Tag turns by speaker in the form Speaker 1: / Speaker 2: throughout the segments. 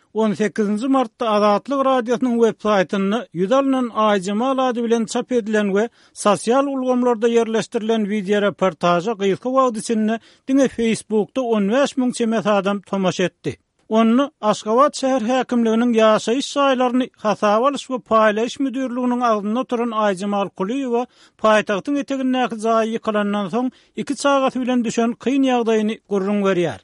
Speaker 1: 18 martda Azatlyk radiosynyň web saýtyny ýüzalnan Aýjamal ady bilen çap edilen we sosial ulgamlarda ýerleşdirilen video reportaja gysga wagt içinde diňe Facebookda 15.000 çemet adam tomaş etdi. Onu Aşgabat şäher häkimliginiň ýaşaýyş şaýlaryny hasaba alyş we paýlaýyş müdürliginiň aldyna turan Aýjamal Kuliýew paýtagtyň etegindäki jaýy ýykylandan soň 2 sagat bilen düşen kyn ýagdaýyny görüň berýär.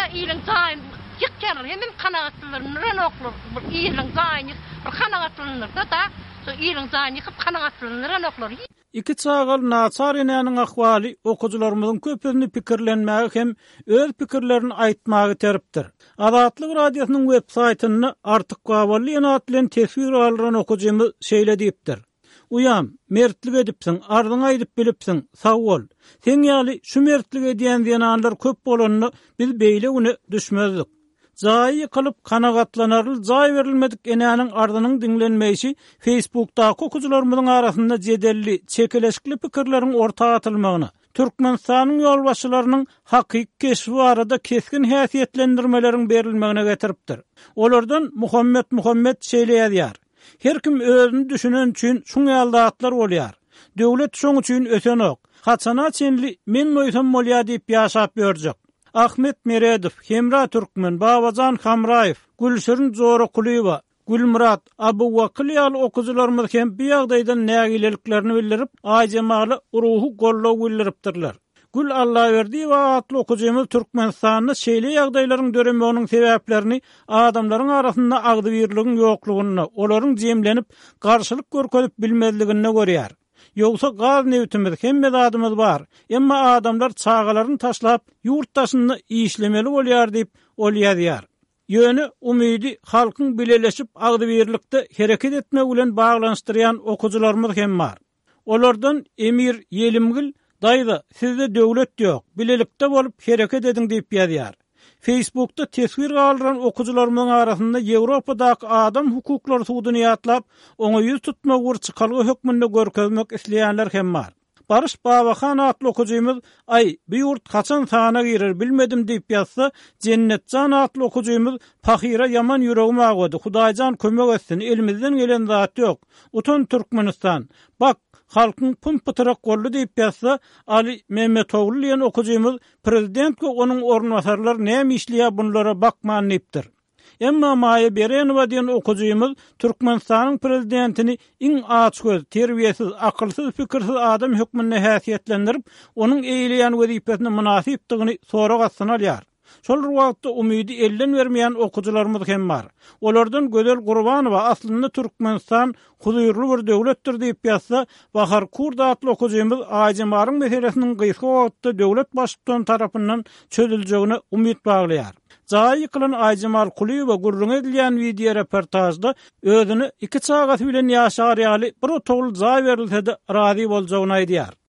Speaker 2: Hem kanagatlarından oklur. Bu iyilin zayni kanagatlanır da so iyilin zayni kanagatlanır oklur.
Speaker 1: 2 çağal naçar enäniň ahwaly okujularymyzyň köpüni pikirlenmäge hem öz pikirlerini aýtmagy teripdir. Azatlyk radiosynyň web saýtyny artyk gawaly ýanat bilen tesir alyran okujymy şeýle diýipdir. Uyam, mertlik edipsiň, ardyň aýdyp bilipsiň, sag bol. Sen ýaly şu mertlik edýän ýananlar köp bolanyny biz beýle güne düşmezdik. Zayi kılıp kanagatlanarlı zayi verilmedik enäniň ardynyň diňlenmeyişi Facebook'da okujularymyzyň arasynda jedelli, çekeleşikli pikirleriň ortaga atylmagyny, Türkmenistanyň ýolbaşçylarynyň hakyky keşfi arada keskin häsiýetlendirmeleriň berilmegine getiripdir. Olardan Muhammed şeýleýär. Her kim özüni düşünen üçin şuň ýaldatlar bolýar. Döwlet şoň üçin ösenok. Haçana çenli men noýsam bolýar diýip ýaşap ýörjek. Ahmet Meredow, Hemra Türkmen, Babacan Hamrayev, Gülşürün Zora Kuliýew, Gülmurat Abubakr ýaly okujularymyz hem bu ýagdaýdan nägileliklerini bildirip, Aýjamaly ruhy gollaw bildiripdirler. Gül Allahyberdiýew atly okujymyz Türkmenistanyň şeýle ýagdaýlaryň döremeginiň sebäplerini adamlaryň arasynda agdy birligiň ýoklugyny, olaryň jemlenip garşylyk görkezip bilmezligini görýär. Yoksa gaz nevtimiz hemme adamız var. Emma adamlar çağalaryny taşlap ýurtdaşyny işlemeli bolýar diýip olýar. Ýöne umydy halkyň bileleşip agdy birlikde hereket etmek bilen baglanşdyrýan okujularymyz hem bar. Olardan Emir Yelimgil daýda sizde döwlet ýok, bilelikde bolup hereket ediň diýip ýazýar. Facebook'ta tesir alyran okujularymyň arasynda Ýewropadaky adam hukuklary sudyny ýatlap, oňa ýüz tutmak urçykalygy hökmünde görkezmek isleýänler hem bar. Barış Babakan atly okujymyz ay bu ýurt kaçan sana girer bilmedim diýip ýazsa, Jennetjan atly okujymyz Pahira yaman ýüregime agady. Hudaýjan kömek etsin, elimizden gelen zat ýok. Utun Türkmenistan. Bak halkyň pumputyrak golly diýip ýazsa, Ali Mehmetowly ýen okujymyz prezident we onuň ornwasarlary näme işleýär bunlara bakman diýipdir. Emma Maýa Berenowa diýen okujymyz Türkmenistanyň prezidentini iň açgöz, terbiýesiz, akylsyz, pikirsiz adam hökmünde häsiýetlendirip, onuň eýleýän wezipesine münasipdigini sorag atsanalýar. Şol wagtda umydy elden bermeýän okujularymyz hem bar. Olardan Gözel Gurbanowa aslynda Türkmenistan huzurly bir döwletdir diýip ýazsa, Bahar Kurd atly okujymyz Aýjamalyň meselesiniň gysga wagtda döwlet başlygynyň tarapyndan çözüljegine umyt baglaýar. Jaýy ýykylan Aýjamal Kuliýew gurrun edilýän video reportajda özüni 2 sagat bilen ýaşar ýaly bir otogul jaý berilse-de razy boljagyny aýdýar.